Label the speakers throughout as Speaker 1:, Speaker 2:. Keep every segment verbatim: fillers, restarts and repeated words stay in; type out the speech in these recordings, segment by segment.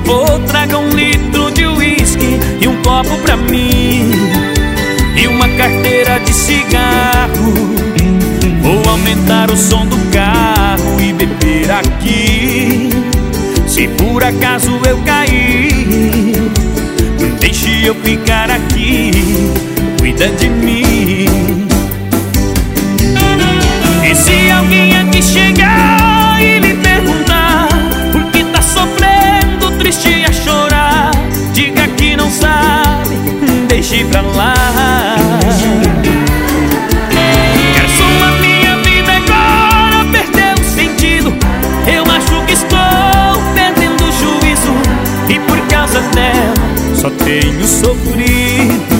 Speaker 1: favor, traga um litro de uísque e um copo pra mim, e uma carteira de cigarro. Vou aumentar o som do carro e beber aqui. Se por acaso eu cair, deixe eu ficar aqui, cuida de mim. E se alguém aqui chegar e lhe perguntar por que tá sofrendo, triste a chorar, diga que não sabe, deixe pra lá. Quero sua minha vida agora, perdeu o sentido. Eu acho que estou perdendo o juízo, e por causa dela só tenho sofrido.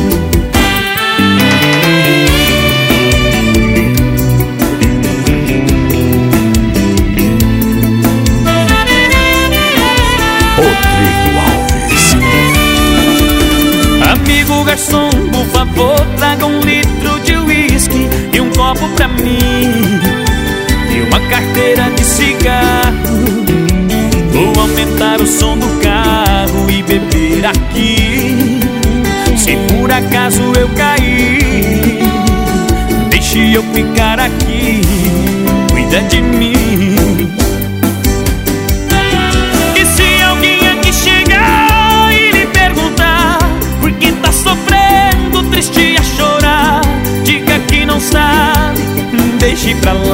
Speaker 1: Amigo garçom, por favor, traga um litro de uísque e um copo pra mim, e uma carteira de cigarro. Vou aumentar o som do carro e beber aqui. Se por acaso eu cair, deixe eu ficar aqui, cuida de mim. E se alguém aqui chegar e lhe perguntar por que tá sofrendo, triste a chorar, diga que não sabe, deixe pra lá.